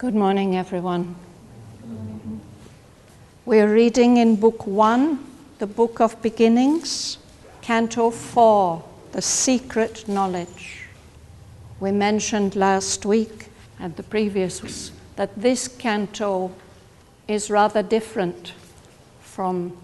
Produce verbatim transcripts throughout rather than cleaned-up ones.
Good morning, everyone. We're reading in Book One, the Book of Beginnings, Canto Four, The Secret Knowledge. We mentioned last week and the previous weeks that this canto is rather different from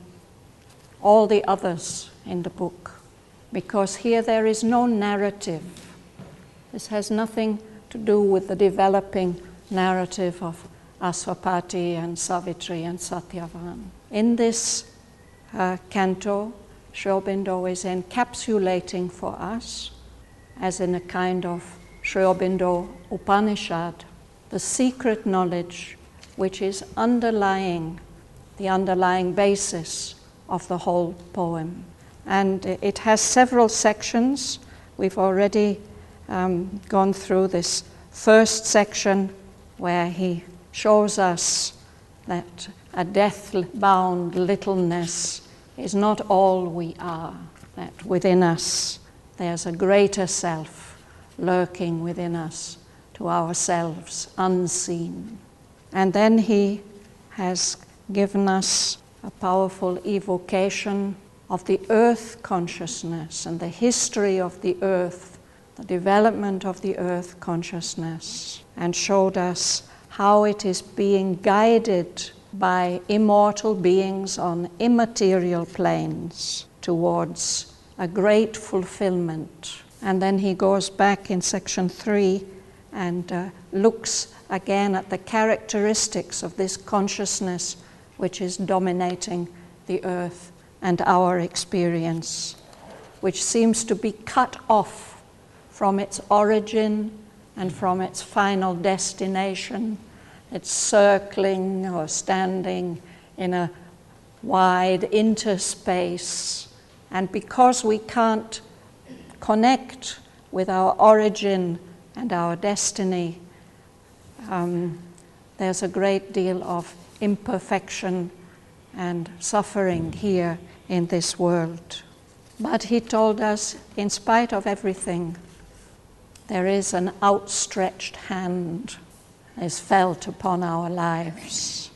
all the others in the book, because here there is no narrative. This has nothing to do with the developing narrative of Aswapati and Savitri and Satyavan. In this uh, canto, Sri Aurobindo is encapsulating for us, as in a kind of Sri Aurobindo Upanishad, the secret knowledge which is underlying, the underlying basis of the whole poem. And it has several sections. We've already um, gone through this first section where he shows us that a death-bound littleness is not all we are, that within us there's a greater self lurking within us, to ourselves unseen. And then he has given us a powerful evocation of the earth consciousness and the history of the earth, the development of the earth consciousness, and showed us how it is being guided by immortal beings on immaterial planes towards a great fulfillment. And then he goes back in section three and uh, looks again at the characteristics of this consciousness which is dominating the earth and our experience, which seems to be cut off from its origin and from its final destination. It's circling or standing in a wide interspace. And because we can't connect with our origin and our destiny, um, there's a great deal of imperfection and suffering here in this world. But he told us, in spite of everything, there is an outstretched hand is felt upon our lives.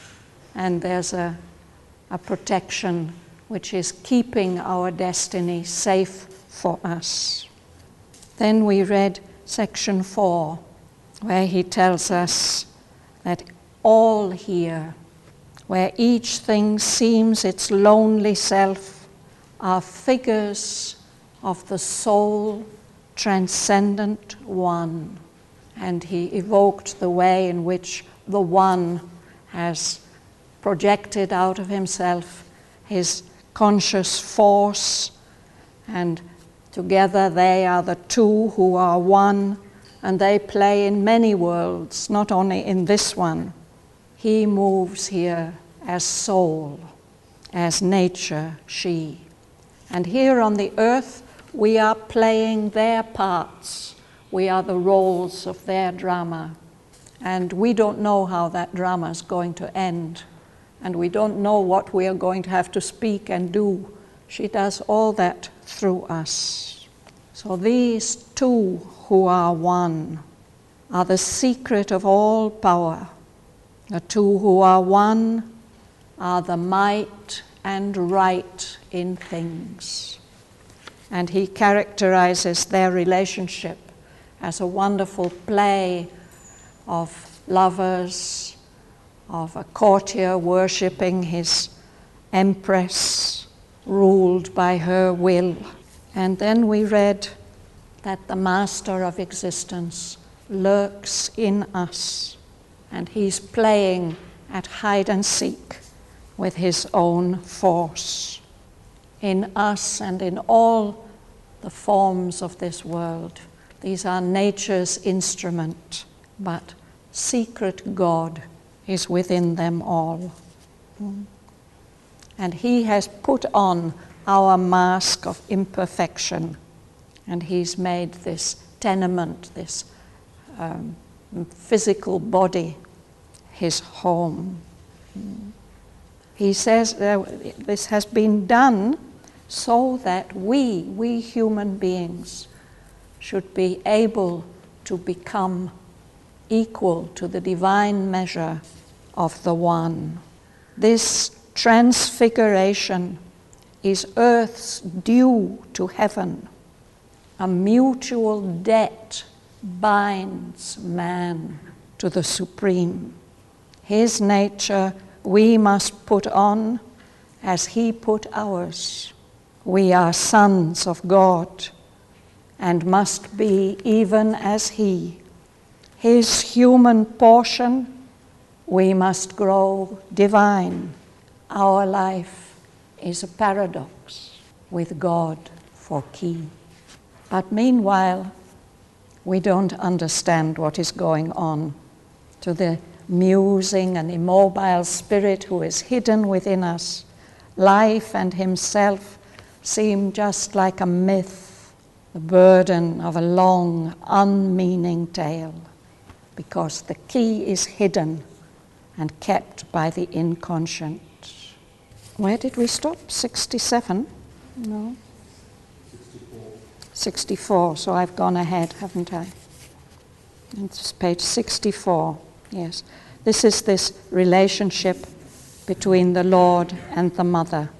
And there's a, a protection which is keeping our destiny safe for us. Then we read section four, where he tells us that all here, where each thing seems its lonely self, are figures of the soul transcendent one. And he evoked the way in which the one has projected out of himself his conscious force, and together they are the two who are one, and they play in many worlds, not only in this one. He moves here as soul, as nature, she. And here on the earth, we are playing their parts. We are the roles of their drama. And we don't know how that drama is going to end. And we don't know what we are going to have to speak and do. She does all that through us. So these two who are one are the secret of all power. The two who are one are the might and right in things. And he characterizes their relationship as a wonderful play of lovers, of a courtier worshipping his empress, ruled by her will. And then we read that the master of existence lurks in us, and he's playing at hide and seek with his own force. In us and in all the forms of this world, these are nature's instrument, but secret God is within them all. And he has put on our mask of imperfection, and he's made this tenement, this um, physical body, his home. He says uh, this has been done so that we, we human beings, should be able to become equal to the divine measure of the One. This transfiguration is earth's due to heaven. A mutual debt binds man to the Supreme. His nature we must put on as he put ours. We are sons of God and must be even as he. His human portion, we must grow divine. Our life is a paradox with God for key. But meanwhile, we don't understand what is going on. To the musing and immobile spirit who is hidden within us, life and himself seem just like a myth, the burden of a long, unmeaning tale, because the key is hidden and kept by the inconscient. Where did we stop? sixty-seven? No. sixty-four. sixty-four, so I've gone ahead, haven't I? It's page sixty-four, yes. This is this relationship between the Lord and the Mother.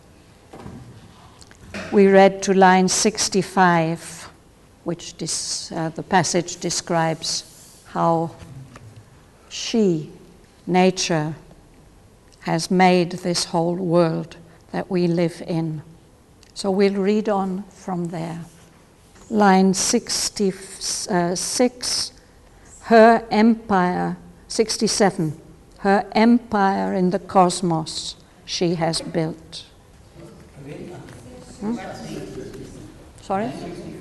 We read to line sixty-five, which dis, uh, the passage describes how she, nature, has made this whole world that we live in. So we'll read on from there. Line sixty-six, her empire, sixty-seven, her empire in the cosmos she has built. Hmm? Sorry?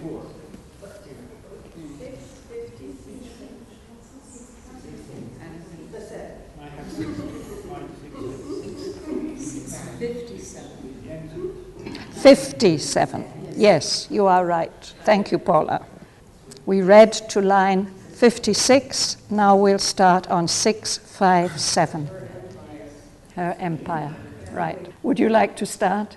fifty-seven. Yes, you are right. Thank you, Paula. We read to line fifty-six. Now we'll start on six five seven. Her empire. Right. Would you like to start?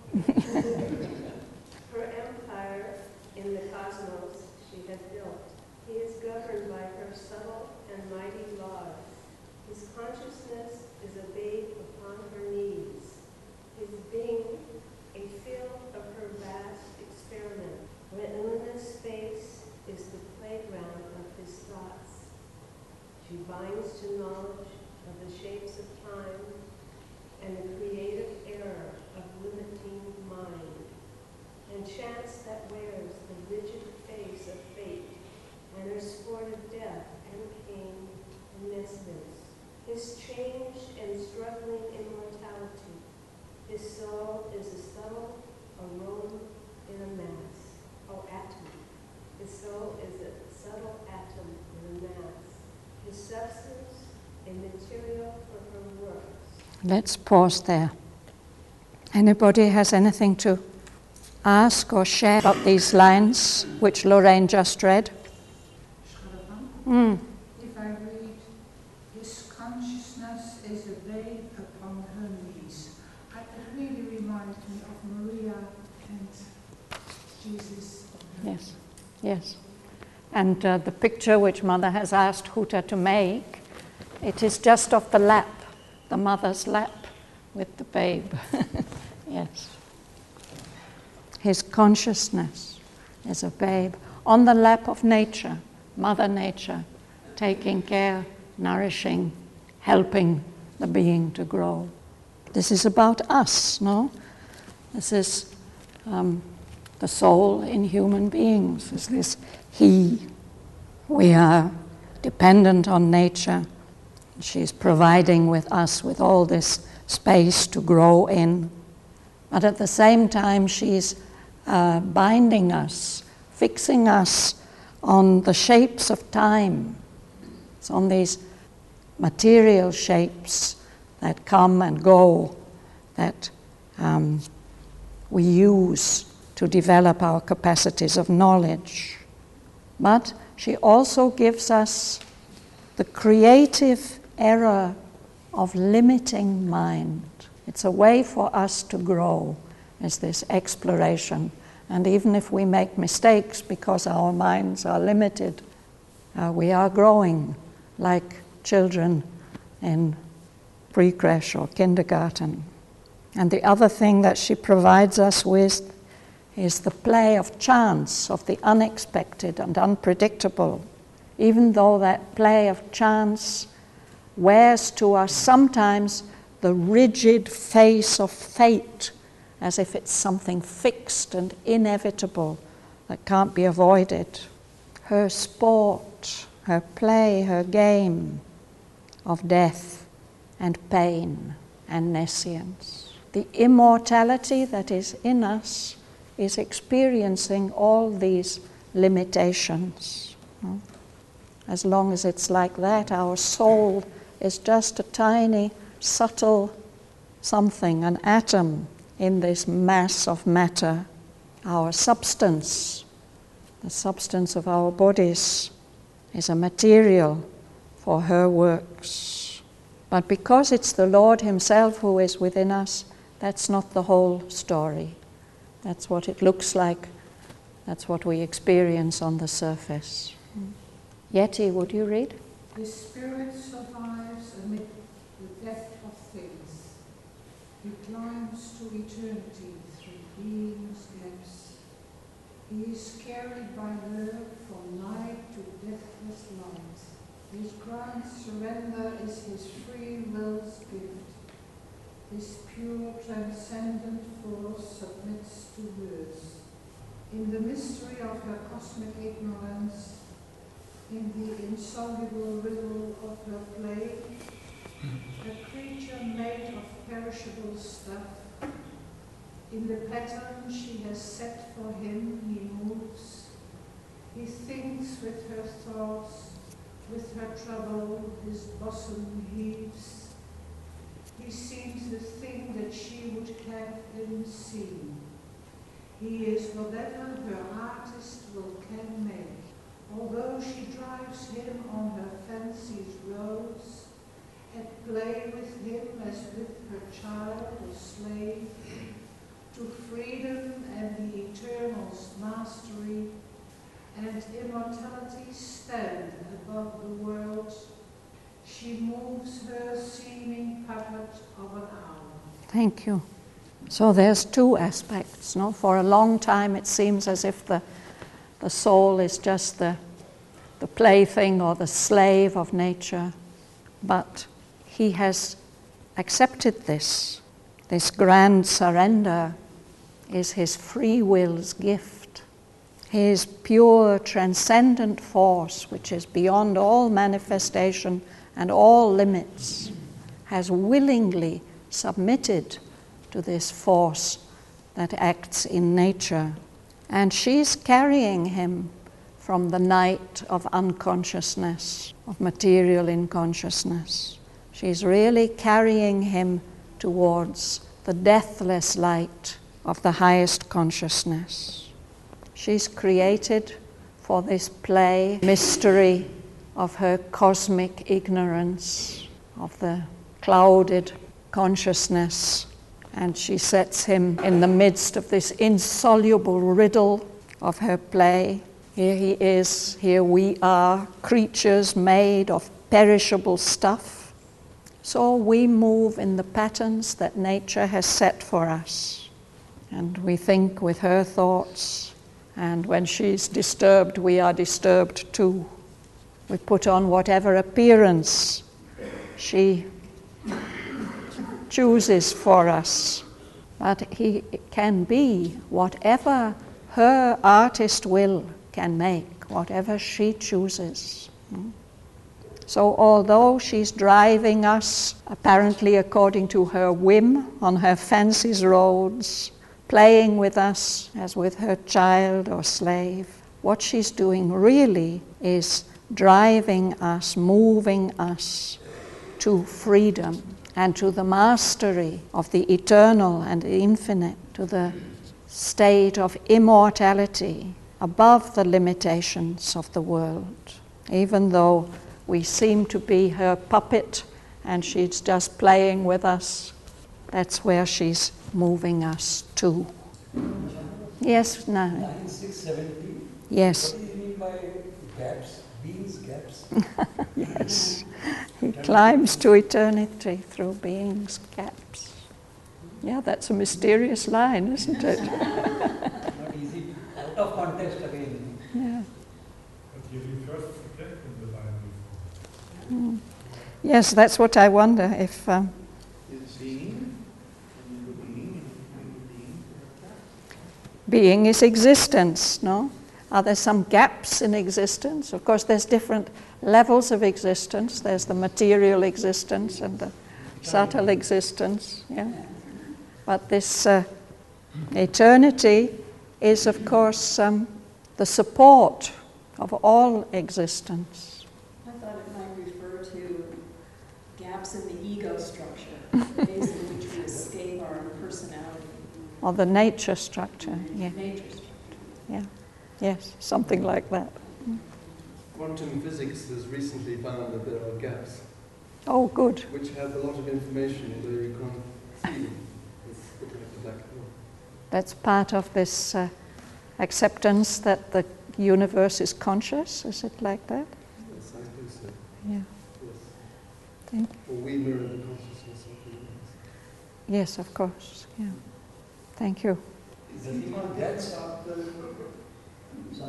Her empire in the cosmos she has built. He is governed by her subtle and mighty laws. His consciousness is a babe upon her knees. His being a field of her vast experiment. Within space is the playground of his thoughts. She binds to knowledge of the shapes of time and the creative error of limiting mind, and chance that wears the rigid face of fate, and her sport of death and pain and messiness. His changed and struggling immortality. His soul is a subtle aroma in a mass, or atom. His soul is a subtle atom in a mass. His substance, a material for her works. Let's pause there. Anybody has anything to ask or share about these lines which Lorraine just read? Mm. If I read, his consciousness is a babe upon her knees, it really reminds me of Maria and Jesus. Yes, yes. And uh, the picture which Mother has asked Huta to make, it is just of the lap, the mother's lap with the babe. Yes. His consciousness is a babe on the lap of nature, Mother Nature, taking care, nourishing, helping the being to grow. This is about us, no? This is um, the soul in human beings. This is he. We are dependent on nature. She's providing with us with all this space to grow in. But at the same time, she's uh, binding us, fixing us on the shapes of time. It's on these material shapes that come and go, that um, we use to develop our capacities of knowledge. But she also gives us the creative error of limiting mind. It's a way for us to grow, is this exploration. And even if we make mistakes because our minds are limited, uh, we are growing like children in pre-creche or kindergarten. And the other thing that she provides us with is the play of chance, of the unexpected and unpredictable, even though that play of chance wears to us sometimes the rigid face of fate, as if it's something fixed and inevitable that can't be avoided. Her sport, her play, her game of death and pain and nescience. The immortality that is in us is experiencing all these limitations. As long as it's like that, our soul is just a tiny, subtle something, an atom in this mass of matter. Our substance, the substance of our bodies, is a material for her works. But because it's the Lord Himself who is within us, that's not the whole story. That's what it looks like. That's what we experience on the surface. Yeti, would you read? The Spirit survives amid the death of things. He climbs to eternity through being's depths. He is carried by her from night to deathless light. His grand surrender is his free will's gift. His pure transcendent force submits to hers. In the mystery of her cosmic ignorance, in the insoluble riddle of her play, a creature made of perishable stuff, in the pattern she has set for him he moves. He thinks with her thoughts, with her trouble his bosom heaves. He seems the thing that she would have him see. He is whatever her artist will can make. Although she drives him on her fancy's roads, at play with him as with her child or slave, to freedom and the eternal's mastery, and immortality stand above the world, she moves her seeming puppet of an hour. Thank you. So there's two aspects. No? For a long time it seems as if the, the soul is just the, the plaything or the slave of nature. But he has accepted this. This grand surrender is his free will's gift. His pure transcendent force, which is beyond all manifestation and all limits, has willingly submitted to this force that acts in nature. And she's carrying him from the night of unconsciousness, of material inconsciousness. She's really carrying him towards the deathless light of the highest consciousness. She's created for this play, mystery of her cosmic ignorance, of the clouded consciousness, and she sets him in the midst of this insoluble riddle of her play. Here he is, here we are, creatures made of perishable stuff. So we move in the patterns that nature has set for us. And we think with her thoughts, and when she's disturbed, we are disturbed too. We put on whatever appearance she chooses for us. But he can be whatever her artist will can make, whatever she chooses. So although she's driving us, apparently according to her whim, on her fancy's roads, playing with us as with her child or slave, what she's doing really is driving us, moving us to freedom and to the mastery of the eternal and the infinite, to the state of immortality above the limitations of the world. Even though we seem to be her puppet and she's just playing with us, that's where she's moving us to. Yes, no. nine six seventy. Yes. What do you mean by gaps being's gaps. Yes. He climbs to eternity through being's gaps. Yeah, that's a mysterious line, isn't it? Not easy. Out of context again. Yeah. But you refers to get in the line before. Mm. Yes, that's what I wonder if. Um, Is being, being, being, being is existence, no? Are there some gaps in existence? Of course, there's different levels of existence. There's the material existence and the subtle existence, yeah. But this uh, eternity is, of course, um, the support of all existence. I thought it might refer to gaps in the ego structure, ways in which we escape our personality. Or the nature structure, yeah. Nature structure. Yeah. Yes, something like that. Quantum physics has recently found that there are gaps, Oh, good. which have a lot of information, although you can't see them. It's a bit like a black hole. That's part of this uh, acceptance that the universe is conscious. Is it like that? Yes, I suppose so. Yeah. Yes. Thank Or we mirror the consciousness of the universe. Yes, of course. Yeah. Thank you. Is he talking That's about the, Sorry.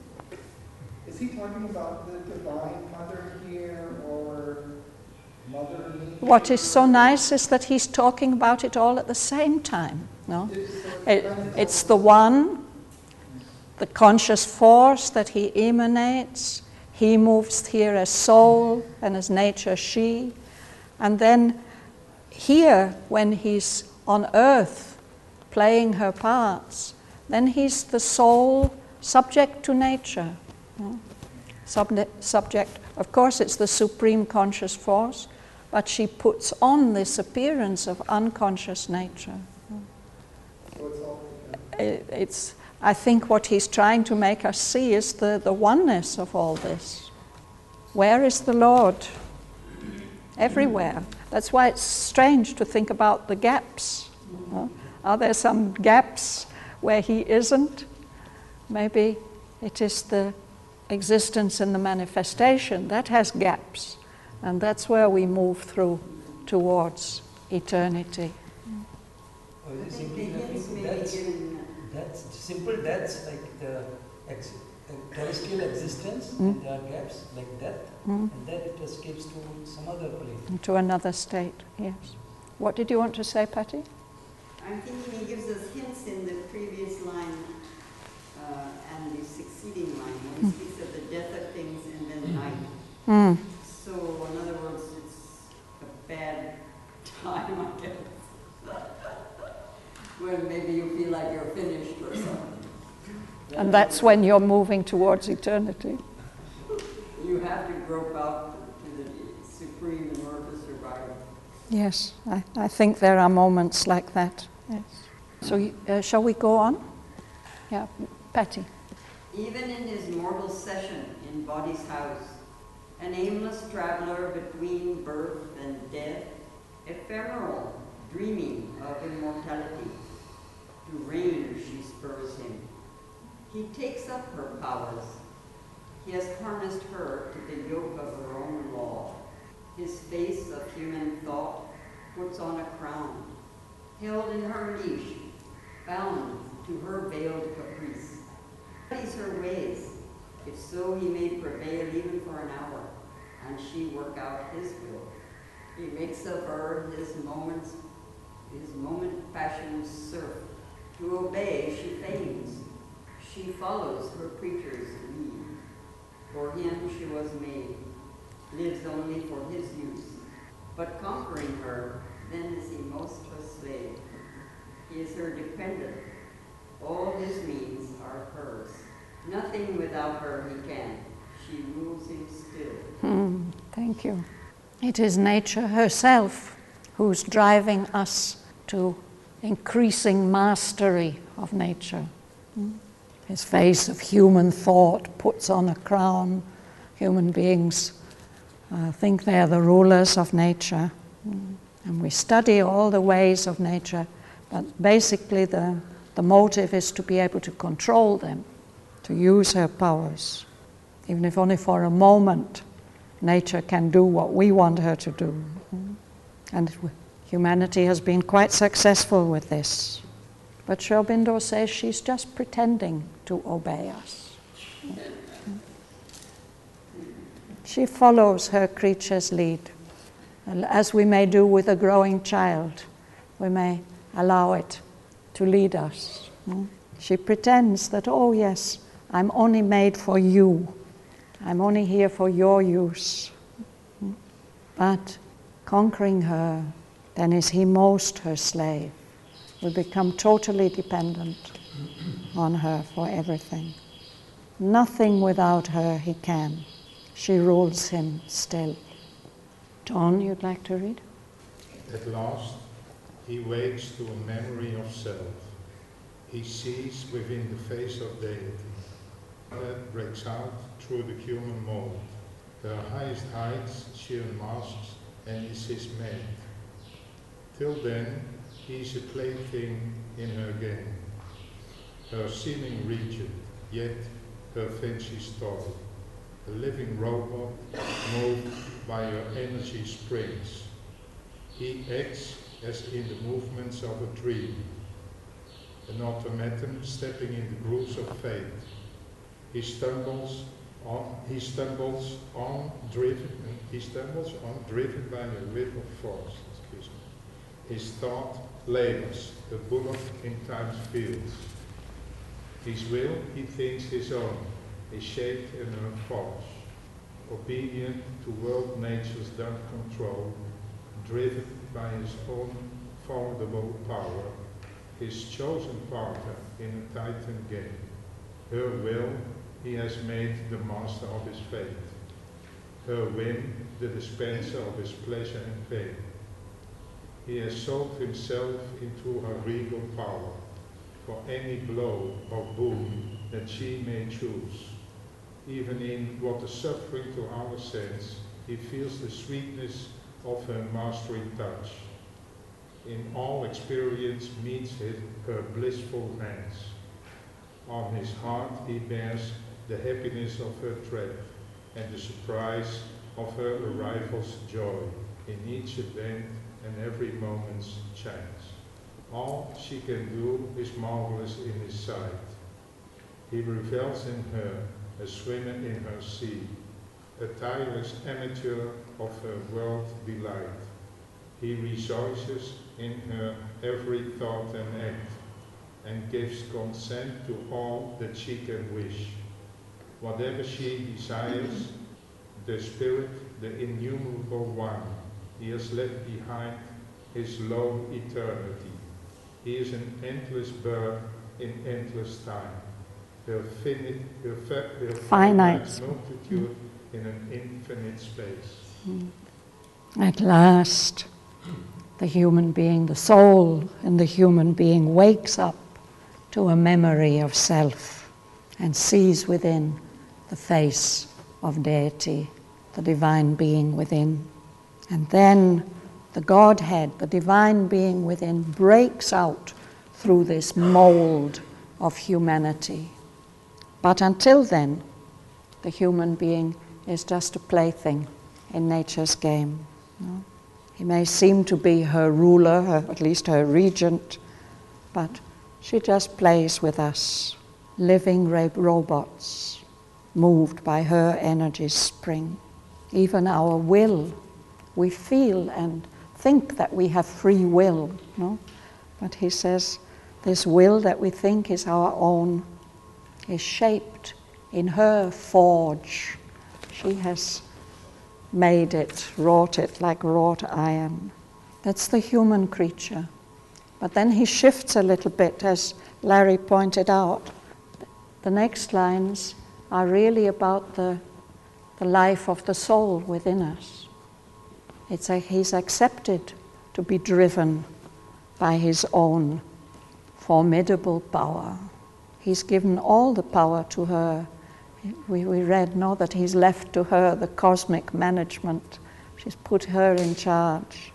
is he talking about the Divine Mother here, or Mother Nature? What is so nice is that he's talking about it all at the same time. No, it, it's the one, the conscious force that he emanates. He moves here as soul and as nature she, and then here when he's on earth playing her parts, then he's the soul subject to nature. No? Subject, subject, of course, it's the supreme conscious force, but she puts on this appearance of unconscious nature. So it's all, It, it's, I think what he's trying to make us see is the, the oneness of all this. Where is the Lord? Everywhere. That's why it's strange to think about the gaps. Huh? Are there some gaps where he isn't? Maybe it is the existence and the manifestation that has gaps, and that's where we move through towards eternity. Or is it I think simply the hints referring may to be deaths? given. That's simple deaths, like the ex- uh, terrestrial existence, Mm. and there are gaps like death, Mm. and then it escapes to some other place. Into another state, yes. What did you want to say, Patty? I'm thinking he gives us hints in the previous line uh, and the succeeding line, when he speaks of the death of things and then night. Mm. So, in other words, it's a bad time, I guess. When maybe you feel like you're finished or something. And that's when you're moving towards eternity. You have to grope out to the supreme in order to survive. Yes, I, I think there are moments like that. Yes. So, uh, shall we go on? Yeah, Patty. Even in his mortal session in body's house, an aimless traveler between birth and death, ephemeral, dreaming of immortality. To reign she spurs him. He takes up her powers. He has harnessed her to the yoke of her own law. His face of human thought puts on a crown, held in her leash, bound to her veiled caprice. Studies her ways, if so he may prevail even for an hour, and she work out his will. He makes of her his moments, his moment fashioned serf. To obey she feigns, she follows her creature's lead. For him she was made, lives only for his use. But conquering her, then is he most a slave. He is her dependent. All his means are hers. Nothing without her he can. She rules him still. Hmm, thank you. It is nature herself who's driving us to increasing mastery of nature. Hmm? His face of human thought puts on a crown. Human beings uh, think they're the rulers of nature. Hmm. And we study all the ways of nature, but basically the, the motive is to be able to control them, to use her powers. even if only for a moment, nature can do what we want her to do. And humanity has been quite successful with this. But Sri Aurobindo says she's just pretending to obey us. She follows her creature's lead. And as we may do with a growing child, we may allow it to lead us. She pretends that, oh yes, I'm only made for you. I'm only here for your use. But conquering her, then is he most her slave. We become totally dependent on her for everything. Nothing without her he can. She rules him still. John, you'd like to read? At last, he wakes to a memory of self. He sees within the face of deity. That breaks out through the human mold. Her highest heights she unmasks and is his mate. Till then, he is a plaything in her game. Her seeming regent, yet her fancy's toy. A living robot moved by her energy springs. He acts as in the movements of a dream, an automaton stepping in the grooves of fate. He stumbles on, he stumbles on, driven, he stumbles on, driven by a whip of force. Excuse me. His thought labors, a bullock in time's fields. His will, he thinks his own, is shaped in her force, obedient to world nature's dark control, driven by his own formidable power, his chosen partner in a titan game. Her will, he has made the master of his fate. Her whim, the dispenser of his pleasure and pain. He has sold himself into her regal power, for any blow or boon that she may choose. Even in what is suffering to our sense, he feels the sweetness of her mastering touch. In all experience meets his, her blissful hands. On his heart he bears the happiness of her tread, and the surprise of her arrival's joy in each event and every moment's chance. All she can do is marvelous in his sight. He revels in her, a swimmer in her sea, a tireless amateur of her world delight. He rejoices in her every thought and act, and gives consent to all that she can wish. Whatever she desires, the spirit, the innumerable one, he has left behind his lone eternity. He is an endless birth in endless time, her, finite, her, fa- her finite. finite multitude in an infinite space. At last, the human being, the soul in the human being wakes up to a memory of self and sees within the face of deity, the divine being within. And then the Godhead, the divine being within, breaks out through this mold of humanity. But until then, the human being is just a plaything in nature's game. No? He may seem to be her ruler, her, at least her regent, but she just plays with us, living robots, moved by her energy spring. Even our will, we feel and think that we have free will, no? But he says this will that we think is our own is shaped in her forge. She has made it, wrought it like wrought iron. That's the human creature. But then he shifts a little bit, as Larry pointed out. The next lines are really about the, the life of the soul within us. It's like he's accepted to be driven by his own formidable power. He's given all the power to her. We, we read, no, that he's left to her the cosmic management. She's put her in charge.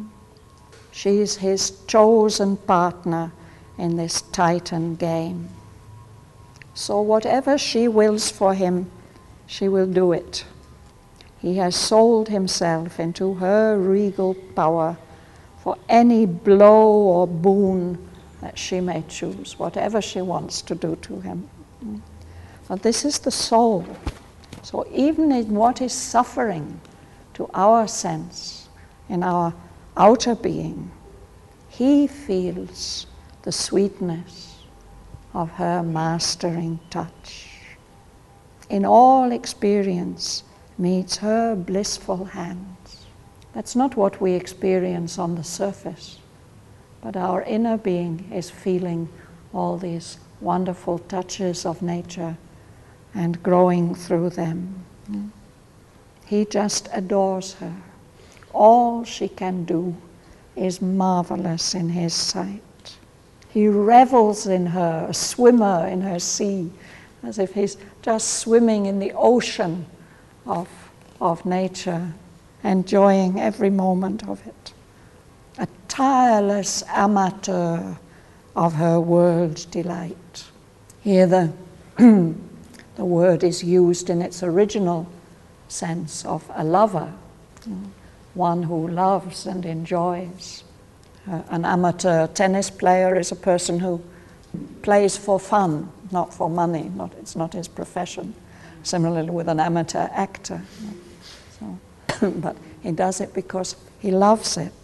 She's his chosen partner in this Titan game. So whatever she wills for him, she will do it. He has sold himself into her regal power for any blow or boon that she may choose, whatever she wants to do to him. But this is the soul. So even in what is suffering to our sense, in our outer being, he feels the sweetness of her mastering touch. In all experience meets her blissful hands. That's not what we experience on the surface, but our inner being is feeling all these wonderful touches of nature and growing through them. He just adores her. All she can do is marvelous in his sight. He revels in her, a swimmer in her sea, as if he's just swimming in the ocean of, of nature, enjoying every moment of it. A tireless amateur of her world delight. Here the, the word is used in its original sense of a lover, one who loves and enjoys. Uh, an amateur tennis player is a person who plays for fun, not for money. Not, it's not his profession. Similarly with an amateur actor. So, but he does it because he loves it.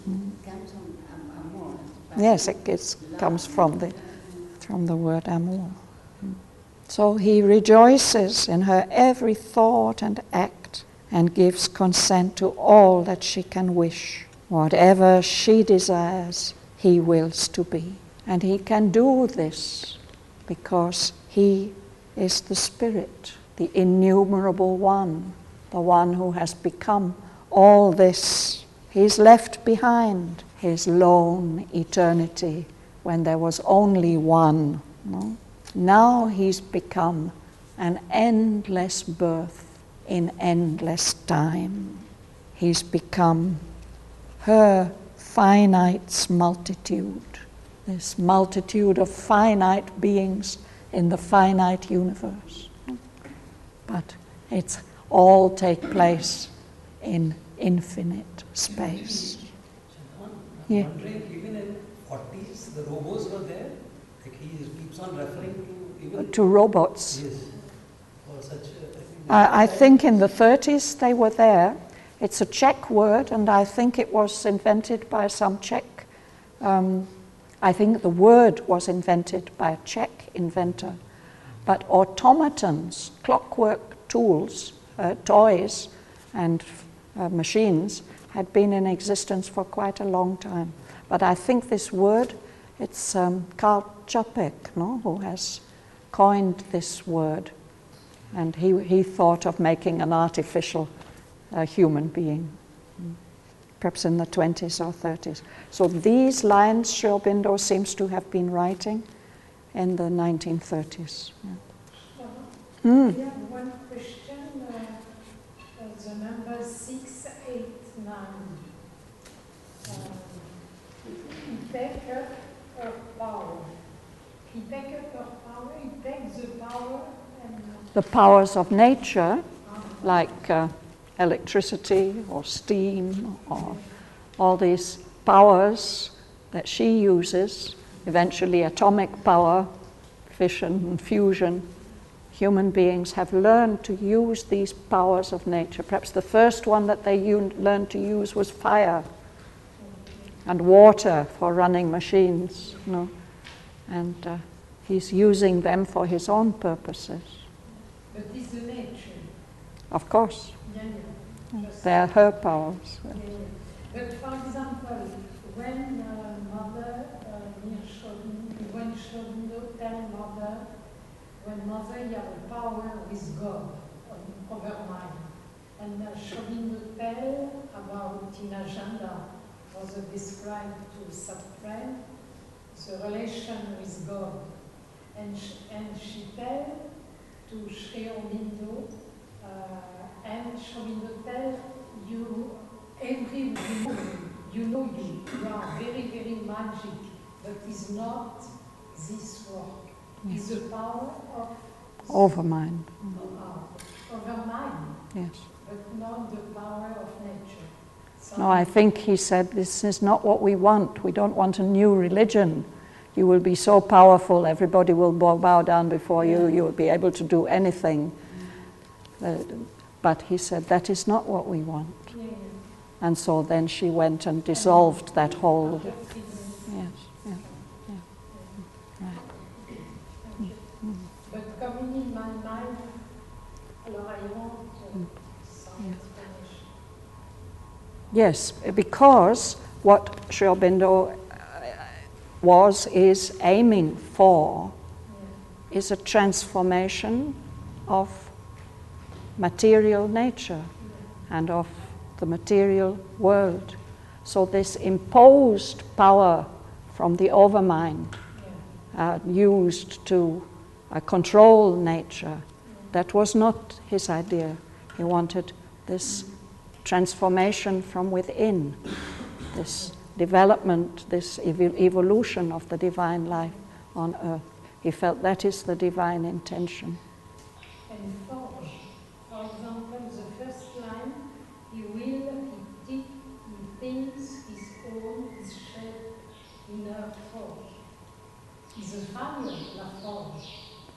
Yes, it it's, comes from the, from the word amour. So he rejoices in her every thought and act and gives consent to all that she can wish. Whatever she desires, he wills to be. And he can do this because he is the Spirit, the innumerable one, the one who has become all this. He's left behind his lone eternity when there was only one. No? Now he's become an endless birth in endless time. He's become her finite's multitude, this multitude of finite beings in the finite universe. But it's all take place in infinite space. I'm Yeah. wondering, even in forties, the robots were there? Like he keeps on referring to even... To robots. Yes. Or such, uh, I think, Uh, I think in the thirties they were there. It's a Czech word, and I think it was invented by some Czech. Um, I think the word was invented by a Czech inventor. But automatons, clockwork tools, uh, toys, and uh, machines had been in existence for quite a long time. But I think this word, it's um, Karl Čapek, no, who has coined this word. And he, he thought of making an artificial uh, human being, perhaps in the twenties or thirties. So these lines Sri Aurobindo seems to have been writing in the nineteen thirties. Yeah. Mm. We have one question, uh, uh, the number six eight nine. Uh, he takes up her power. He takes up her power, he takes the power and... Uh, the powers of nature, like uh, electricity or steam or all these powers that she uses, eventually atomic power, fission and fusion. Human beings have learned to use these powers of nature. Perhaps the first one that they u- learned to use was fire and water for running machines. You know? And uh, he's using them for his own purposes. But it's the nature. Of course. Yeah, yeah. Just They are her powers. yeah, yeah. But for example, when uh, mother, uh, near Shobin, when Shobindo tell mother, when mother you have a power with God um, over mind, and uh, Shobindo tell about in agenda was uh, described to Sapren, the relation with God, and sh- and she tell to Sri Aurobindo, uh, and Shobindo tell you every you know, you know you, you are very very magic, but it's not this work. It's the power of Overmind. of, over mind, Yes. but not the power of nature. So No, I think he said, this is not what we want. We don't want a new religion. You will be so powerful, everybody will bow bow down before you, you will be able to do anything. Uh, but he said, that is not what we want. yeah, yeah. And so then she went and dissolved that whole... Yes, yeah, yeah. Right. But coming in my mind, alors I want uh, some Yeah. explanation. Yes, because what Sri Aurobindo was, is aiming for, Yeah. is a transformation of material nature and of the material world. So this imposed power from the overmind, Yeah. uh, used to uh, control nature, that was not his idea. He wanted this transformation from within, this development, this ev- evolution of the divine life on earth. He felt that is the divine intention. And forge. For example, the first line, he will, he tip, he thinks his own, his shape in a forge. Is a fire, la forge.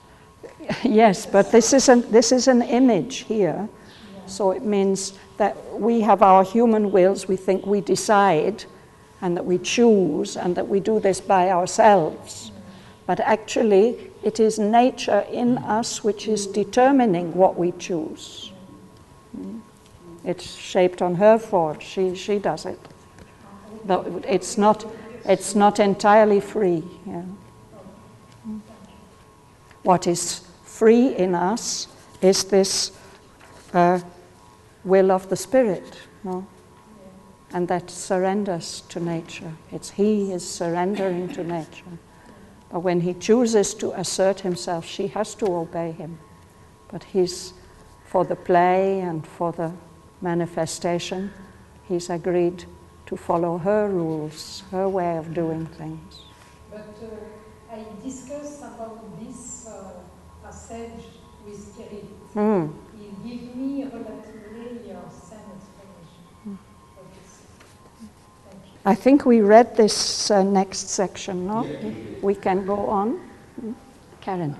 Yes, but this is an, this is an image here. Yeah. So it means that we have our human wills, we think we decide, and that we choose, and that we do this by ourselves. But actually, it is nature in us which is determining what we choose. Mm. It's shaped on her forge. She she does it. Though it's not it's not entirely free. Yeah. Mm. What is free in us is this uh, will of the Spirit, no? And that surrenders to nature. It's he is surrendering to nature. But when he chooses to assert himself, she has to obey him. But he's, for the play and for the manifestation, he's agreed to follow her rules, her way of doing things. But uh, I discussed about this uh, passage with Spirit. Mm. He gave me relatively uh, same explanation. Mm. of this. Thank you. I think we read this uh, next section, no? We can go on. Mm. Karen.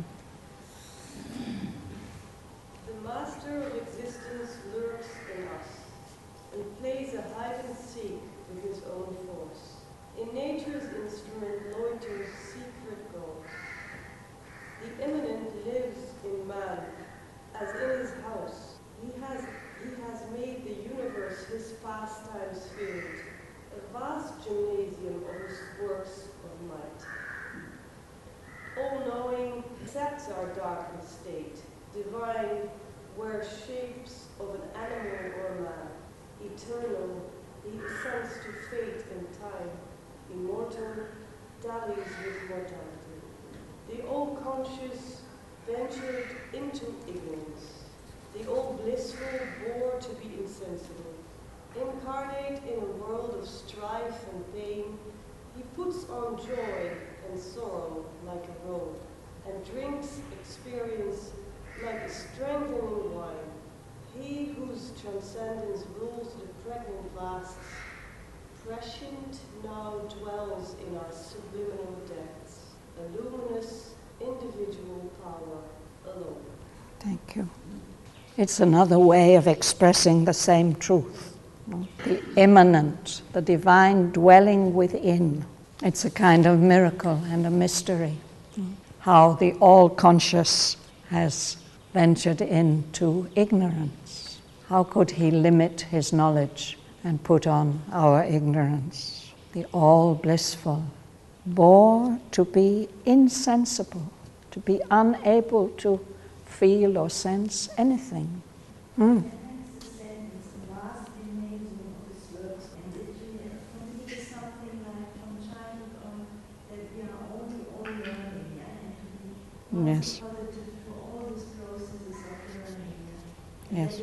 The master of existence lurks in us and plays a hide and seek with his own force. In nature's instrument loiters secret goals. The immanent lives in man as in his house. He has, he has made the universe his pastime field, a vast gymnasium of his works of might. All-knowing accepts our darkened state, divine, where shapes of an animal or man, eternal, he assents to fate and time, immortal, dallies with mortality. The all-conscious ventured into ignorance, the all-blissful bore to be insensible. Incarnate in a world of strife and pain, he puts on joy and sorrow like a robe, and drinks experience like a strengthening wine. He whose transcendence rules the pregnant blasts, prescient now dwells in our subliminal depths, a luminous individual power alone. Thank you. It's another way of expressing the same truth. No? The immanent, the divine dwelling within. It's a kind of miracle and a mystery. Mm. How the all-conscious has ventured into ignorance. How could he limit his knowledge and put on our ignorance? The all-blissful bore to be insensible, to be unable to feel or sense anything. Mm. Yes. Yes.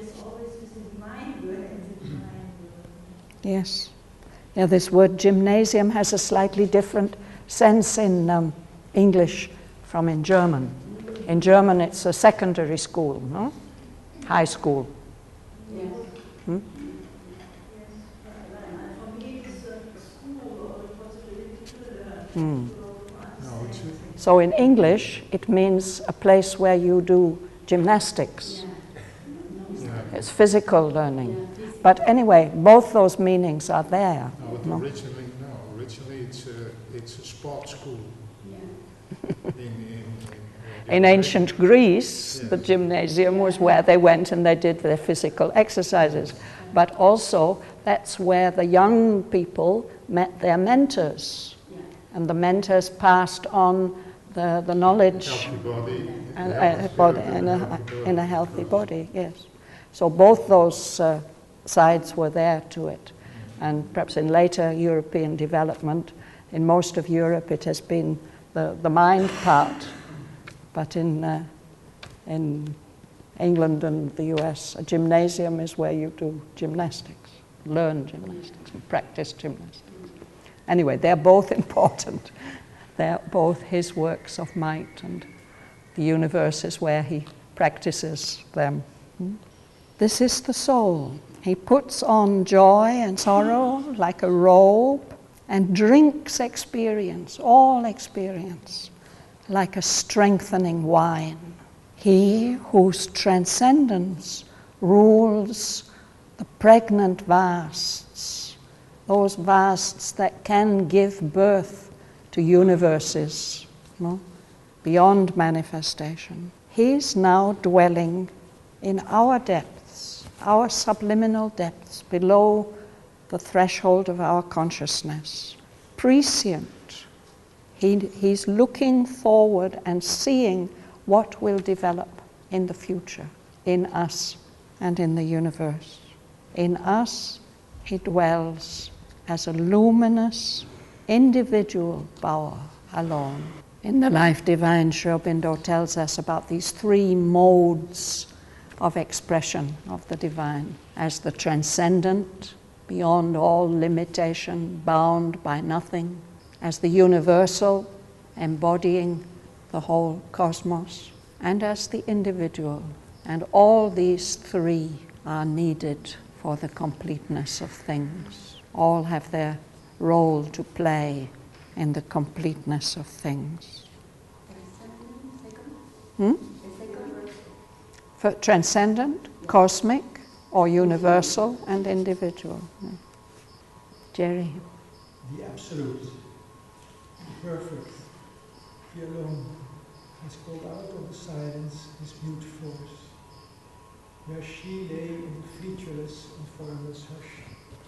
Yes. Yeah, this word gymnasium has a slightly different sense in um, English from in German. In German, it's a secondary school, no? high school. Yeah. Hmm? Hmm. No, it's a, So in English, it means a place where you do gymnastics. yeah. It's physical learning. But anyway, both those meanings are there. No, but no? originally, no. Originally, it's a it's a sport school. Yeah. In in, in, In ancient Greece, Yes. the gymnasium was where they went and they did their physical exercises. But also, that's where the young people met their mentors. And the mentors passed on the, the knowledge healthy body, and, healthy uh, body, spirit in, and a, healthy body. in a healthy body, yes. So both those uh, sides were there to it. And perhaps in later European development, in most of Europe, it has been the, the mind part. But in, uh, in England and the U S, a gymnasium is where you do gymnastics, learn gymnastics and practice gymnastics. Anyway, they're both important. They're both his works of might, and the universe is where he practices them. Hmm? This is the soul. He puts on joy and sorrow like a robe and drinks experience, all experience, like a strengthening wine. He whose transcendence rules the pregnant vasts, those vasts that can give birth to universes, no? Beyond manifestation. He's now dwelling in our depths, our subliminal depths, below the threshold of our consciousness. Prescient. He, he's looking forward and seeing what will develop in the future, in us and in the universe. In us, he dwells as a luminous, individual power alone. In the Life Divine, Sri Aurobindo tells us about these three modes of expression of the divine, as the transcendent, beyond all limitation, bound by nothing, as the universal, embodying the whole cosmos, and as the individual. And all these three are needed for the completeness of things. All have their role to play in the completeness of things. Hmm? For transcendent, cosmic, or universal and individual. Yeah. Jerry. The Absolute, the Perfect, he alone has called out of the silence his mute force, where she lay in the featureless and formless hush,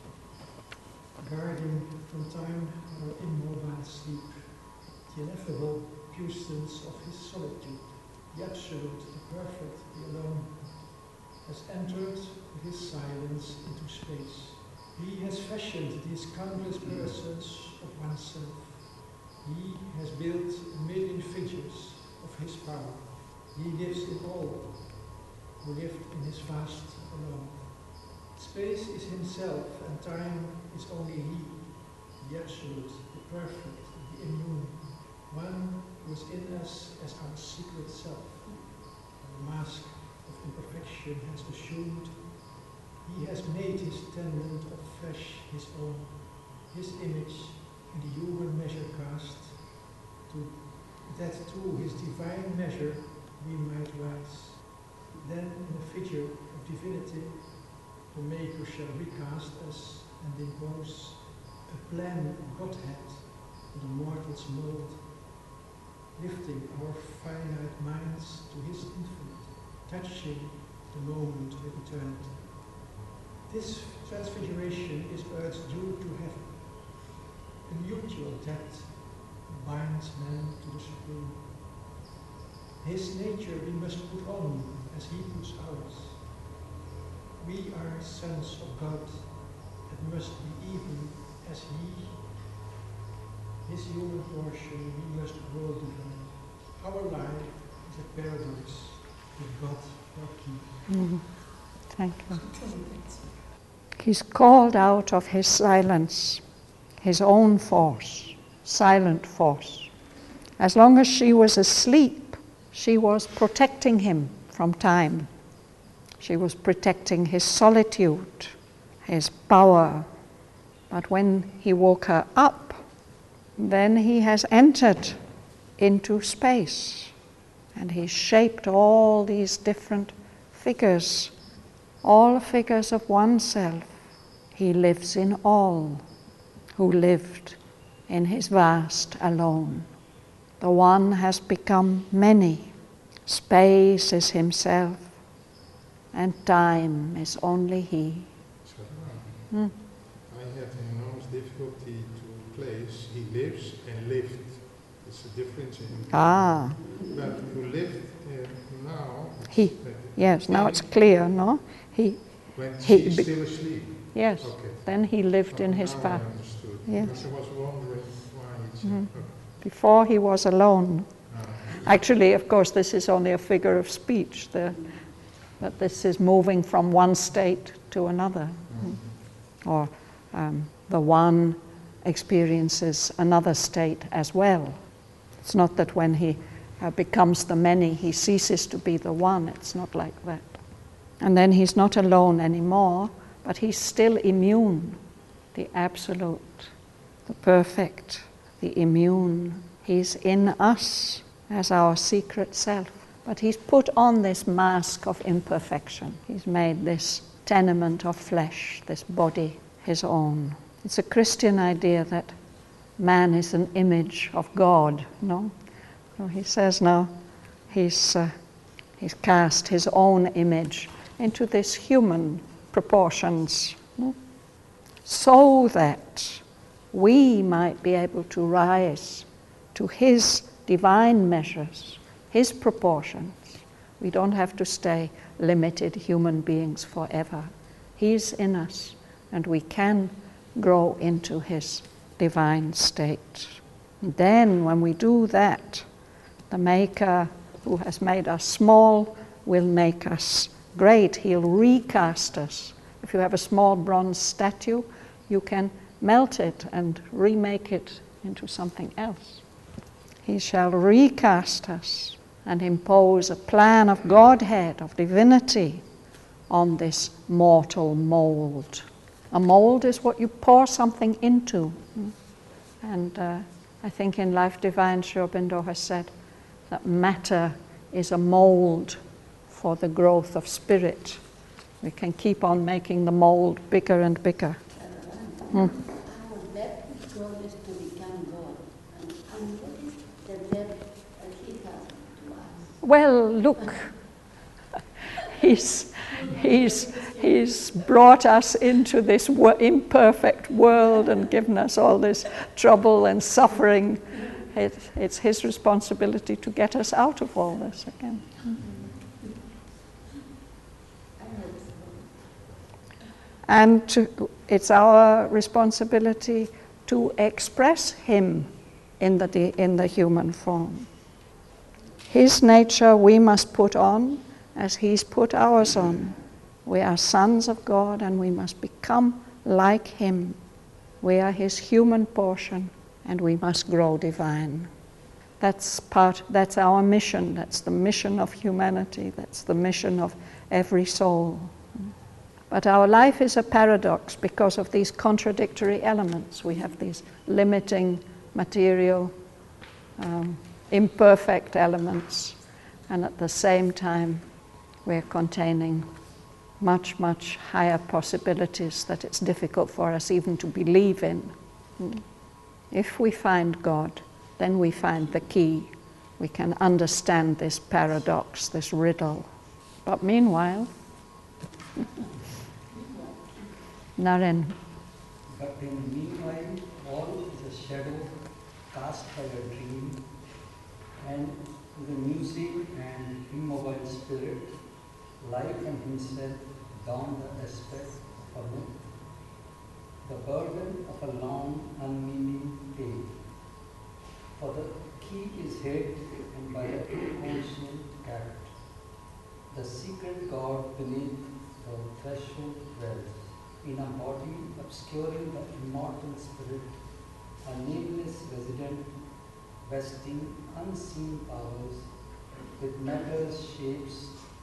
guarding from time her immobile sleep, the ineffable puissance of his solitude, the Absolute, the Perfect, he alone has entered with his silence into space. He has fashioned these countless persons of oneself. He has built a million figures of his power. He lives in all who lived in his vast alone. Space is himself, and time is only he, the Absolute, the Perfect, the Immune, one who is in us as our secret self. The mask of imperfection has assumed. He has made his tenement of flesh his own, his image in the human measure cast, to that to his divine measure we might rise. Then in the figure of divinity, the Maker shall recast us and impose a plan of Godhead in the mortal's mold, lifting our finite minds to his infinite, touching the moment with eternity. This transfiguration is Earth's due to heaven. A mutual depth binds man to the Supreme. His nature we must put on as he puts ours. We are sons of God that must be even as he. His human portion we must grow divine. Our life is a paradox with God for key. Mm-hmm. Thank you. He's called out of his silence, his own force, silent force. As long as she was asleep, she was protecting him from time. She was protecting his solitude, his power. But when he woke her up, then he has entered into space. And he shaped all these different figures, all figures of oneself. He lives in all, who lived in his vast alone. The one has become many. Space is himself, and time is only he. Hmm. I had enormous difficulty to place. He lives and lived. It's a difference in. Ah. But who lived uh, now? He. Yes. Now it's clear. No. He. When he she's still asleep. Yes. Okay. Then he lived oh, in his vast. Yes. Because I was wondering why it's. Mm. Okay. Before he was alone. Ah. Actually, of course, this is only a figure of speech. The, that this is moving from one state to another. Mm. Or um, the one experiences another state as well. It's not that when he uh, becomes the many, he ceases to be the one. It's not like that. And then he's not alone anymore, but he's still immune, the absolute, the perfect, the immune. He's in us as our secret self. But he's put on this mask of imperfection. He's made this tenement of flesh, this body, his own. It's a Christian idea that man is an image of God, no? So he says now he's, uh, he's cast his own image into this human proportions, no? So that we might be able to rise to his divine measures, his proportions. We don't have to stay limited human beings forever. He's in us, and we can grow into his divine state. And then when we do that, the Maker who has made us small will make us great. He'll recast us. If you have a small bronze statue, you can melt it and remake it into something else. He shall recast us and impose a plan of Godhead, of divinity, on this mortal mold. A mold is what you pour something into. And uh, I think in Life Divine, Sri Aurobindo has said that matter is a mold for the growth of spirit. We can keep on making the mold bigger and bigger. Hmm. Well, look, he's, he's, he's brought us into this wo- imperfect world and given us all this trouble and suffering. It, it's his responsibility to get us out of all this again. And to, it's our responsibility to express him in the, in the human form. His nature we must put on as he's put ours on. We are sons of God and we must become like him. We are his human portion and we must grow divine. That's part, that's our mission. That's the mission of humanity. That's the mission of every soul. But our life is a paradox because of these contradictory elements. We have these limiting material um, imperfect elements, and at the same time we're containing much, much higher possibilities that it's difficult for us even to believe in. If we find God, then we find the key. We can understand this paradox, this riddle. But meanwhile, Naren. But in the meanwhile, all is a shadow cast by a dream, and the music and immobile spirit, life and himself don the aspect of a myth, the burden of a long, unmeaning tale. For the key is hid and by a inconscient cat, the secret God beneath the threshold dwells, in a body obscuring the immortal spirit, a nameless resident vesting unseen powers with matter's shapes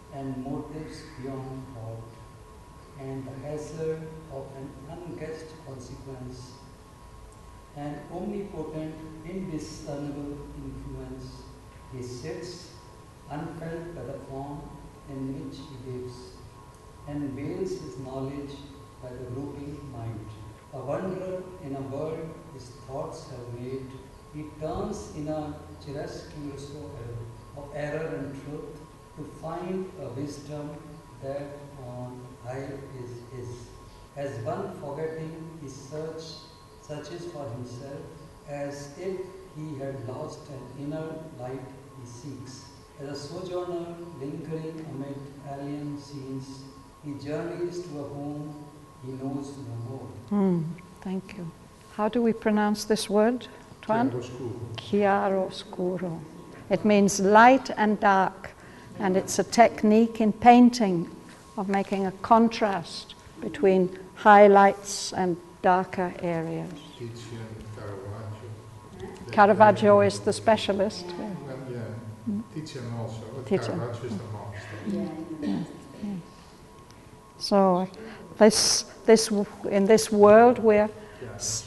and motives beyond thought, and the hazard of an unguessed consequence, an omnipotent, indiscernible influence. He sits, unfelt by the form in which he lives, and veils his knowledge by the groping mind. A wanderer in a world his thoughts have made, he turns in a chiaroscuro of error and truth to find a wisdom that on high is his. As one forgetting, he search, searches for himself, as if he had lost an inner light he seeks. As a sojourner lingering amid alien scenes, he journeys to a home he knows no more. Mm, thank you. How do we pronounce this word, Tuan? Chiaroscuro. It means light and dark, and it's a technique in painting of making a contrast between highlights and darker areas. Titian, Caravaggio. Caravaggio is the specialist. Well, yeah, Mm. Titian also, but Titian. Caravaggio is the master. Yeah, yeah. So, this, this, in this world we're... Yeah. s-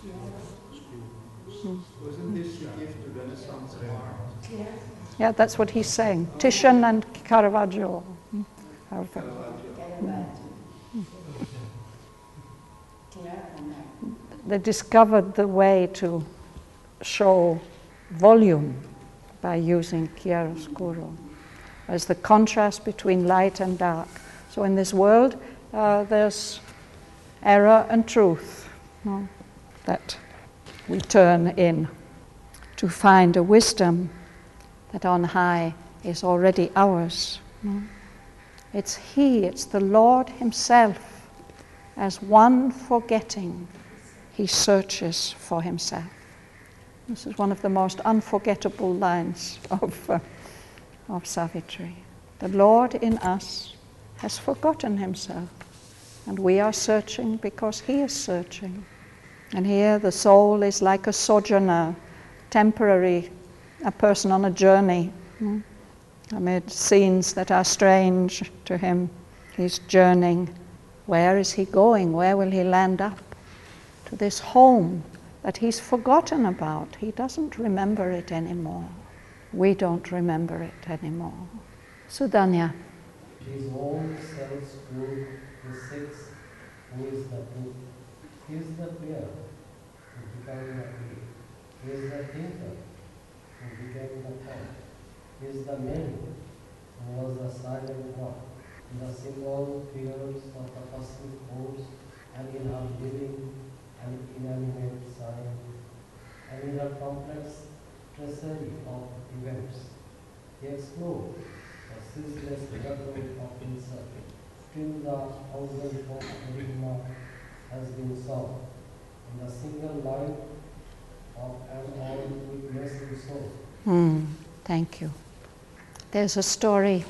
Wasn't this the gift of Renaissance art? Yeah, that's what he's saying. Titian and Caravaggio. Mm. Caravaggio. They discovered the way to show volume by using chiaroscuro as the contrast between light and dark. So in this world, uh, there's error and truth, no, that we turn in to find a wisdom that on high is already ours. No? It's He, it's the Lord Himself, as one forgetting, He searches for Himself. This is one of the most unforgettable lines of, uh, of Savitri. The Lord in us has forgotten Himself, and we are searching because He is searching. And here the soul is like a sojourner, temporary, a person on a journey, hmm? amid scenes that are strange to him. He's journeying. Where is he going? Where will he land up? To this home that he's forgotten about. He doesn't remember it anymore. We don't remember it anymore. Sudanya. His own self's good, who sits, who is the truth. He is the player, who became the play. He is the thinker, who became the thought. He is the man, who was the silent one, in the symbol figures of the cosmic force, and in her living and inanimate sign, and in her complex tracery of events. He explored the ceaseless brotherhood of himself, till the thousand-fold enigma has been solved, in the single life of an all-witnessing soul. Mm, thank you. There's a story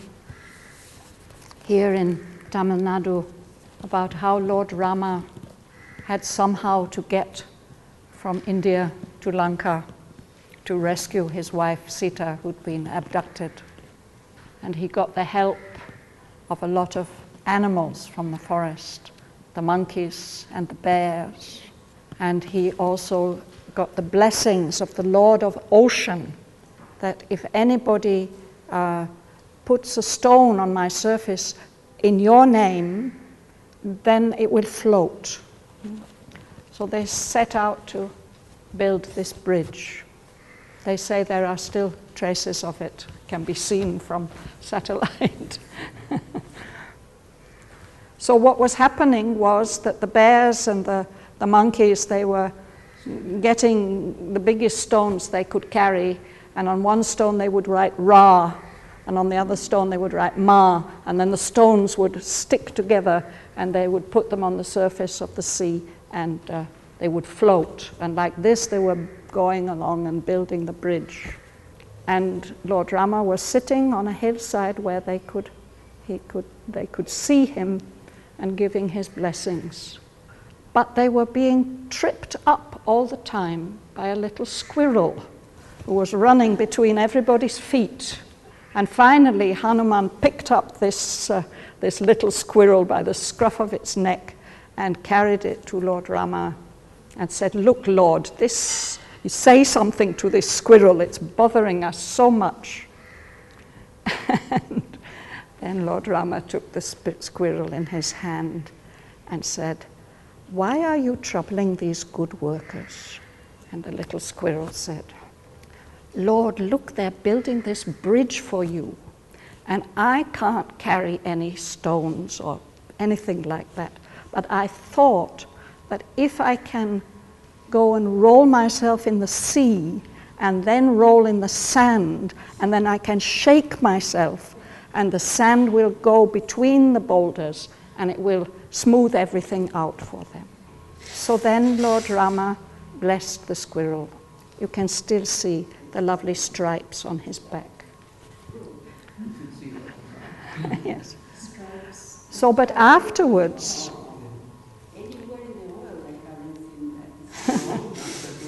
here in Tamil Nadu about how Lord Rama had somehow to get from India to Lanka to rescue his wife Sita, who'd been abducted. And he got the help of a lot of animals from the forest, the monkeys and the bears. And he also got the blessings of the Lord of Ocean, that if anybody uh, puts a stone on my surface in your name, then it will float. So they set out to build this bridge. They say there are still traces of it, can be seen from satellite. So what was happening was that the bears and the, the monkeys, they were getting the biggest stones they could carry, and on one stone they would write Ra, and on the other stone they would write Ma, and then the stones would stick together and they would put them on the surface of the sea, and uh, they would float. And like this they were going along and building the bridge. And Lord Rama was sitting on a hillside where they could, he could, they could see him and giving his blessings. But they were being tripped up all the time by a little squirrel who was running between everybody's feet And finally, Hanuman picked up this, uh, this little squirrel by the scruff of its neck and carried it to Lord Rama and said, "Look, Lord, this, you say something to this squirrel, it's bothering us so much." And then Lord Rama took the squirrel in his hand and said, "Why are you troubling these good workers?" And the little squirrel said, "Lord, look, they're building this bridge for you, and I can't carry any stones or anything like that. But I thought that if I can go and roll myself in the sea and then roll in the sand, and then I can shake myself, and the sand will go between the boulders and it will smooth everything out for them." So then Lord Rama blessed the squirrel. You can still see the lovely stripes on his back. Yes. Stripes. So, but afterwards, Anywhere in the world I haven't seen that.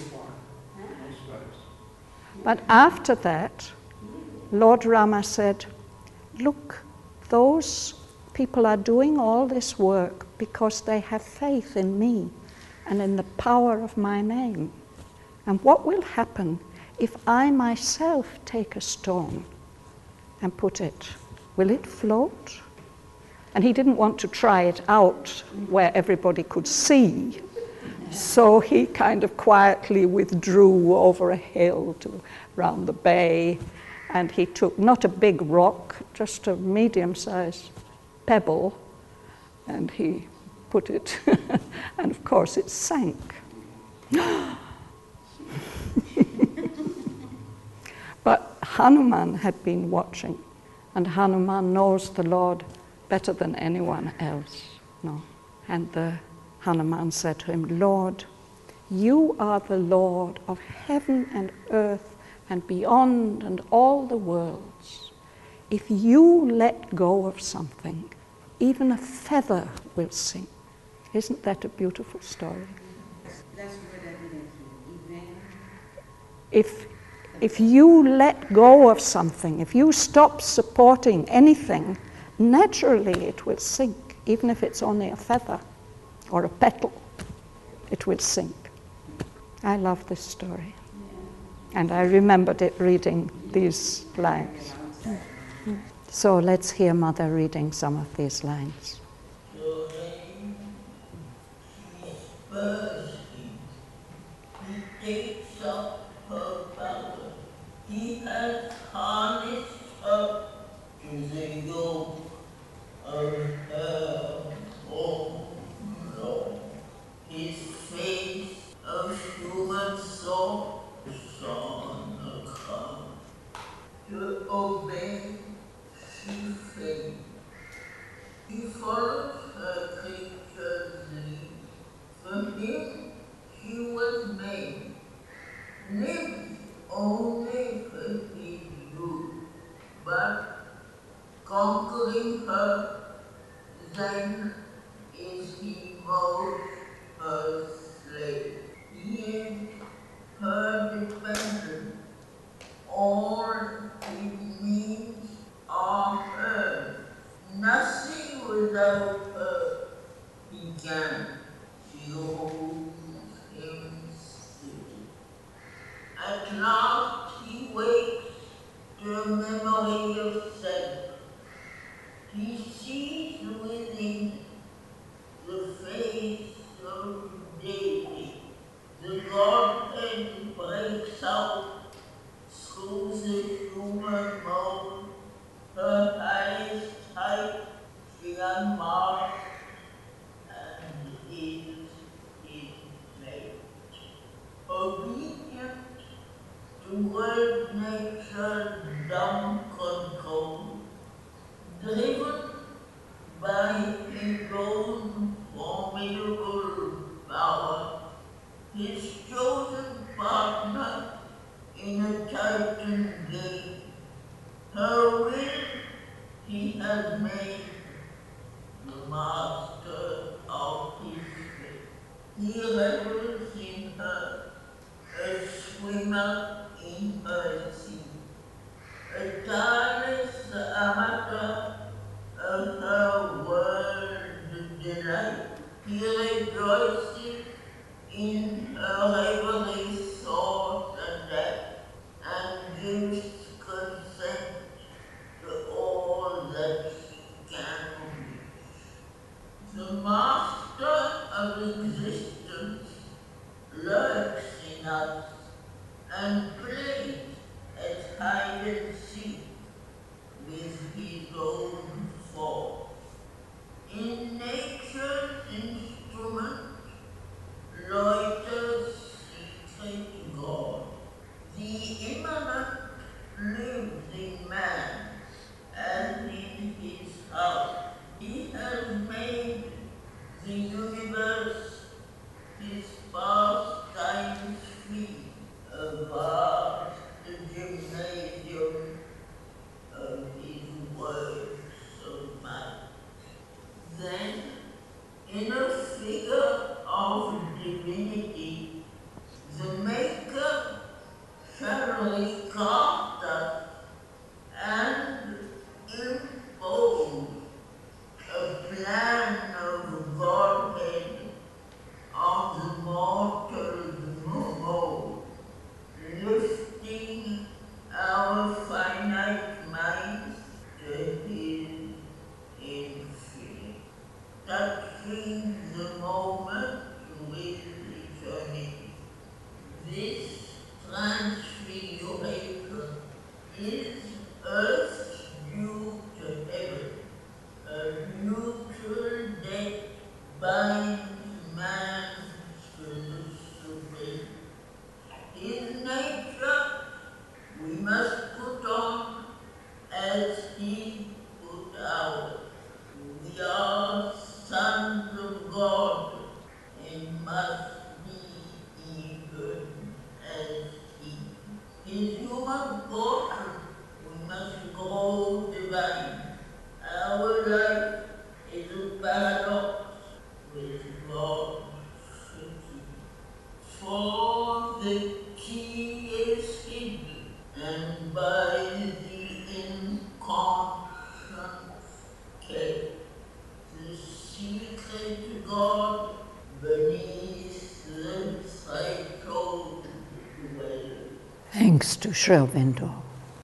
but after that, Lord Rama said, "Look, those people are doing all this work because they have faith in me and in the power of my name. And what will happen if I myself take a stone and put it? Will it float?" And he didn't want to try it out where everybody could see. So he kind of quietly withdrew over a hill to round the bay, and he took not a big rock, just a medium-sized pebble, and he put it, and of course it sank. But Hanuman had been watching, and Hanuman knows the Lord better than anyone else. No. And the Hanuman said to him, "Lord, you are the Lord of heaven and earth and beyond and all the worlds. If you let go of something, even a feather will sink." Isn't that a beautiful story? That's what I didn't hear. Even If, if you let go of something, if you stop supporting anything, naturally it will sink, even if it's only a feather or a petal, it will sink. I love this story. And I remembered it reading these lines. So let's hear Mother reading some of these lines. So then she spurs him. He takes up her power. He has harnessed her to the yoke of her own law. His face of human soul on the crown. To obey, she faints. He follows her creature's lead. For him she was made, lives only for his good. But conquering her, then is he most her slave. Yet her dependent, all his needs are hers. Nothing without her he can. She holds him still. At last he wakes to a memory of self. He sees within the face of deity. The Godhead breaks out through the human mold. Her highest height she unmasked and is in place. Obedient toward nature's dumb control, driven by his own formidable power, his chosen partner in a titan game. Her will he has made the master of his fate. He revels in her, a swimmer in her sea, a tireless the amateur of her world delight. He rejoices in her heavenly source and depth, and gives consent to all that she can reach. The master of existence lurks in us and plays at hide and seek with his own force. In nature's instrument loiters secret God. The immanent lives in man and in his house. He has made the universe his pastimes free, a vast gymnasium of his works of might. Then, in a figure of divinity, the Maker shall recast us and impose a plan of Godhead on the mortal mold, lifting our finite minds to his infinite, touching the moment with eternity. This transfiguration is earth's due to heaven. A neutral death binds man to the supreme. His nature we must put on as he put ours. We are sons of God and must be even as he. His human portion we must grow divine. Our life is a paradox with God's city. For the key is hidden, and by the inconscious kept, the secret God beneath the threshold dwells. Thanks to Sri Aurobindo.